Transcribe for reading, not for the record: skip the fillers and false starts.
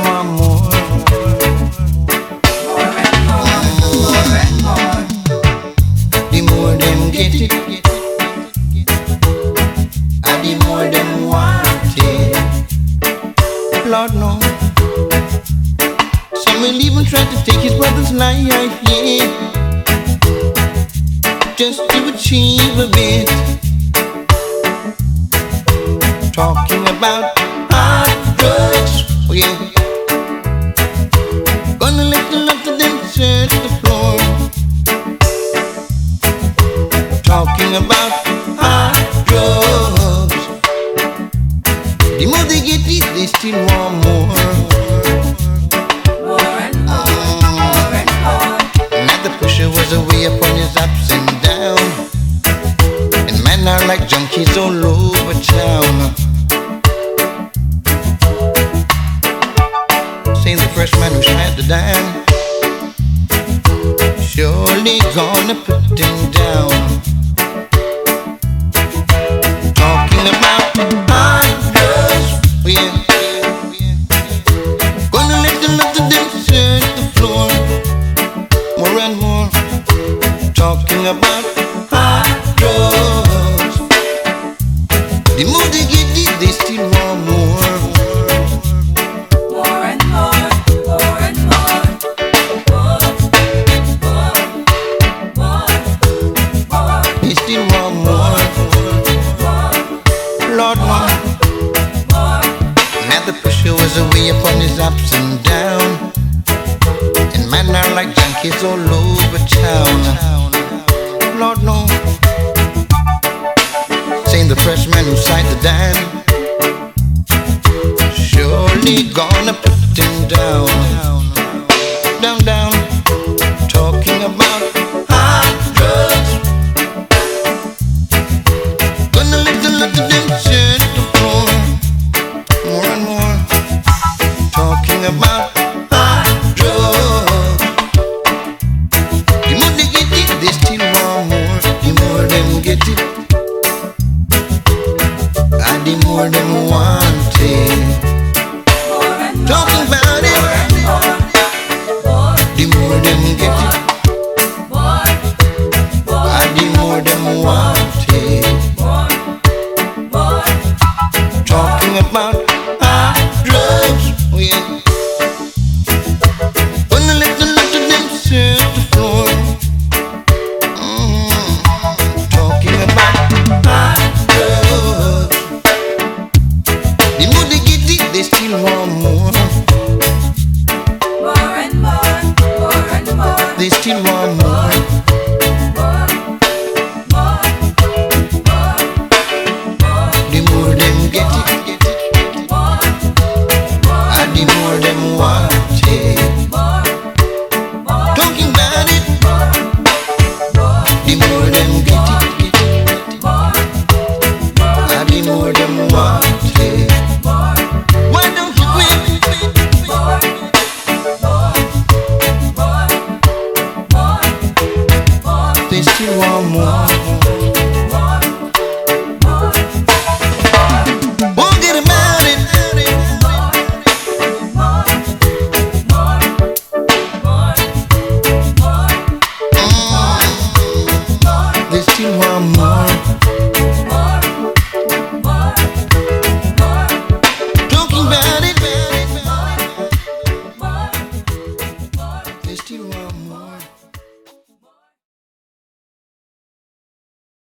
want more. The more them get it, and the more them want it. Lord no. Some will even try to take his brother's life, yeah, just to achieve a bit. Talking about hard drugs, oh yeah. Gonna let the lot of them search the floor. Talking about hard drugs. The more they get it, they still want more. More and more and more. Now the pusher was away upon his ups and downs, and men are like junkies all over town. Saying the fresh man who shot the dime, surely gonna put him down. Talking about hard drugs, oh yeah. Gonna let the lot of them search the floor. More and more. Talking about hard drugs. The more they get it, they still want more. More and more. More and more. More. They still want more. Lord no. Now the pusher was away upon his ups and downs, and man are like junkies all over town. Lord no. Saying the fresh man who signed the dime, surely gonna put him down. Down, down. Talking about hard drugs. Gonna let the lot of them search the floor. More and more. Talking about hard drugs. The more they get it, they still want more. The more them get it, and the more them want